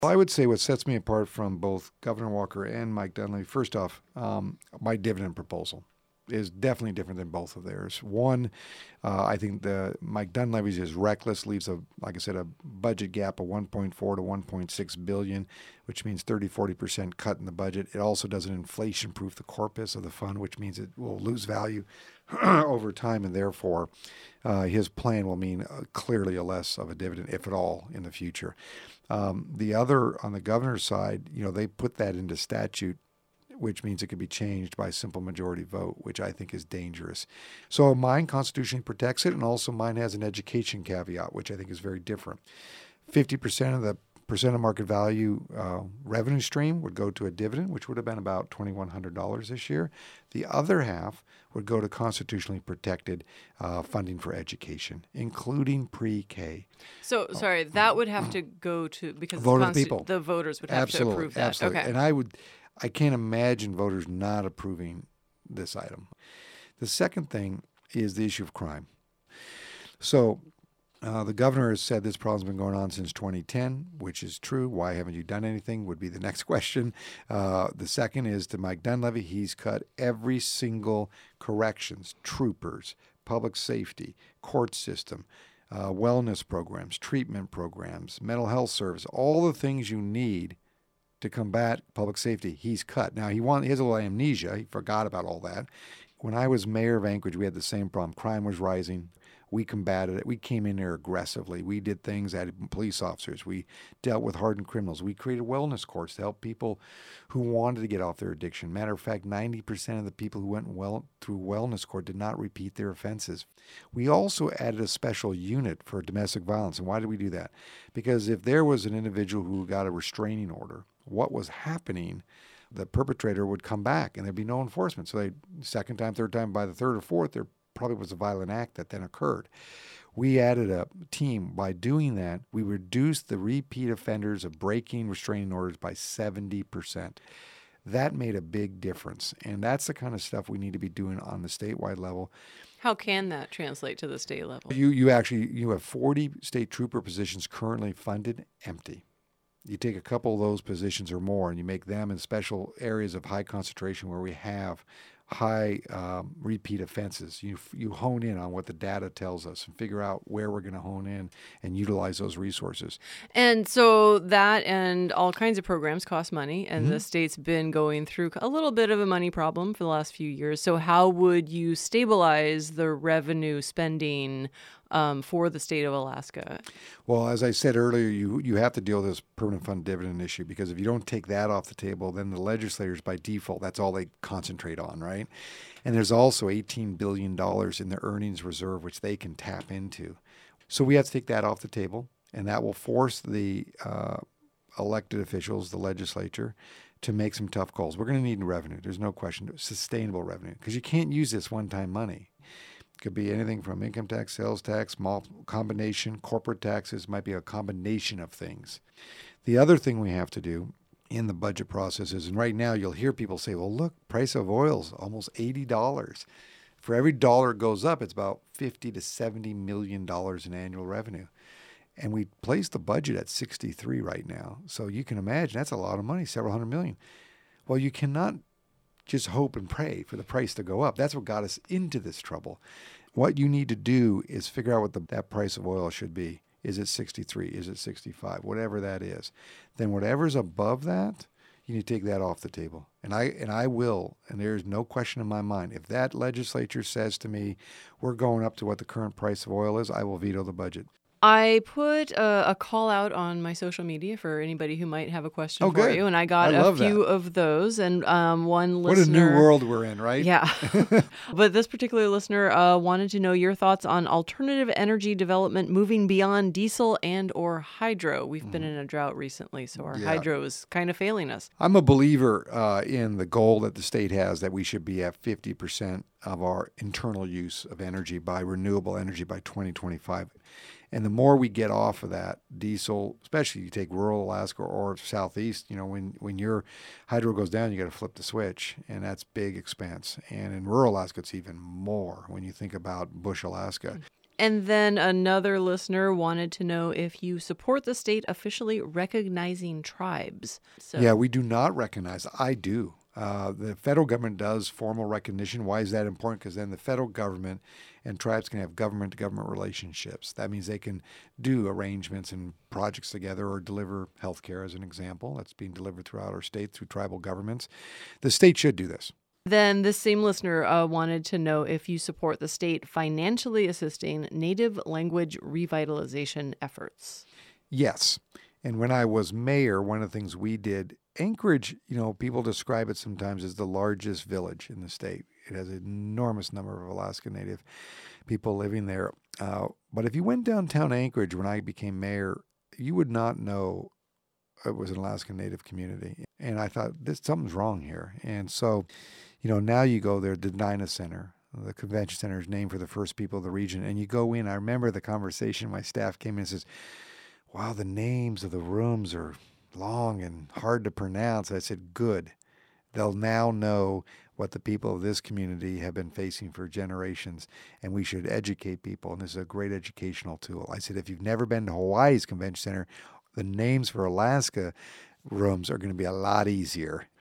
Well, I would say what sets me apart from both Governor Walker and Mike Dunleavy, first off, my dividend proposal is definitely different than both of theirs. One, I think the Mike Dunleavy's is reckless, leaves like I said, a budget gap of 1.4 to 1.6 billion, which means 30-40% cut in the budget. It also doesn't inflation-proof the corpus of the fund, which means it will lose value over time, and therefore his plan will mean clearly a less of a dividend, if at all, in the future. The other, on the governor's side, they put that into statute, which means it could be changed by simple majority vote, which I think is dangerous. So mine constitutionally protects it, and also mine has an education caveat, which I think is very different. 50% of the percent of market value revenue stream would go to a dividend, which would have been about $2,100 this year. The other half would go to constitutionally protected funding for education, including pre-K. So, sorry, that would have to go to, because vote of the people. The voters would have to approve that. Absolutely. Okay. And I can't imagine voters not approving this item. The second thing is the issue of crime. So the governor has said this problem's been going on since 2010, which is true. Why haven't you done anything would be the next question. The second is to Mike Dunleavy. He's cut every single corrections, troopers, public safety, court system, wellness programs, treatment programs, mental health service, all the things you need to combat public safety, he's cut. Now, he has a little amnesia. He forgot about all that. When I was mayor of Anchorage, we had the same problem. Crime was rising. We combated it. We came in there aggressively. We did things, added police officers. We dealt with hardened criminals. We created wellness courts to help people who wanted to get off their addiction. Matter of fact, 90% of the people who went through wellness court did not repeat their offenses. We also added a special unit for domestic violence. And why did we do that? Because if there was an individual who got a restraining order, what was happening, the perpetrator would come back and there'd be no enforcement. So second time, third time, by the third or fourth, there probably was a violent act that then occurred. We added a team. By doing that, we reduced the repeat offenders of breaking restraining orders by 70%. That made a big difference. And that's the kind of stuff we need to be doing on the statewide level. How can that translate to the state level? You have 40 state trooper positions currently funded, empty. You take a couple of those positions or more and you make them in special areas of high concentration where we have high repeat offenses. You hone in on what the data tells us and figure out where we're going to hone in and utilize those resources. And so that and all kinds of programs cost money, and the state's been going through a little bit of a money problem for the last few years. So how would you stabilize the revenue spending for the state of Alaska? Well, as I said earlier, you have to deal with this permanent fund dividend issue, because if you don't take that off the table, then the legislators, by default, that's all they concentrate on, right? And there's also $18 billion in the earnings reserve, which they can tap into. So we have to take that off the table, and that will force the elected officials, the legislature, to make some tough calls. We're going to need revenue. There's no question. Sustainable revenue, because you can't use this one-time money. Could be anything from income tax, sales tax, small combination, corporate taxes, might be a combination of things. The other thing we have to do in the budget process is, and right now you'll hear people say, well, look, price of oil's almost $80. For every dollar it goes up, it's about $50 to $70 million in annual revenue. And we place the budget at 63 right now. So you can imagine that's a lot of money, several hundred million. Well, you cannot just hope and pray for the price to go up. That's what got us into this trouble. What you need to do is figure out what that price of oil should be. Is it 63? Is it 65? Whatever that is. Then whatever's above that, you need to take that off the table. And I will, and there's no question in my mind, if that legislature says to me, we're going up to what the current price of oil is, I will veto the budget. I put a call out on my social media for anybody who might have a question for you, and I got a few of those. And one listener... What a new world we're in, right? Yeah. But this particular listener wanted to know your thoughts on alternative energy development moving beyond diesel and or hydro. We've been in a drought recently, so our hydro is kind of failing us. I'm a believer in the goal that the state has that we should be at 50% of our internal use of energy by renewable energy by 2025. And the more we get off of that diesel, especially you take rural Alaska or southeast, when your hydro goes down, you got to flip the switch, and that's big expense. And in rural Alaska, it's even more when you think about Bush, Alaska. And then another listener wanted to know if you support the state officially recognizing tribes. So, Yeah, we do not recognize. I do. The federal government does formal recognition. Why is that important? Because then the federal government and tribes can have government-to-government relationships. That means they can do arrangements and projects together or deliver health care, as an example. That's being delivered throughout our state through tribal governments. The state should do this. then this same listener wanted to know if you support the state financially assisting Native language revitalization efforts. Yes. And when I was mayor, one of the things we did, Anchorage, people describe it sometimes as the largest village in the state. It has an enormous number of Alaska Native people living there. But if you went downtown Anchorage when I became mayor, you would not know it was an Alaska Native community. And I thought, something's wrong here. And so, now you go there, the Dena'ina Center. The convention center is named for the first people of the region. And you go in, I remember the conversation, my staff came in and says, wow, the names of the rooms are long and hard to pronounce. I said, good. They'll now know what the people of this community have been facing for generations, and we should educate people, and this is a great educational tool. I said, if you've never been to Hawaii's convention center, the names for Alaska rooms are going to be a lot easier.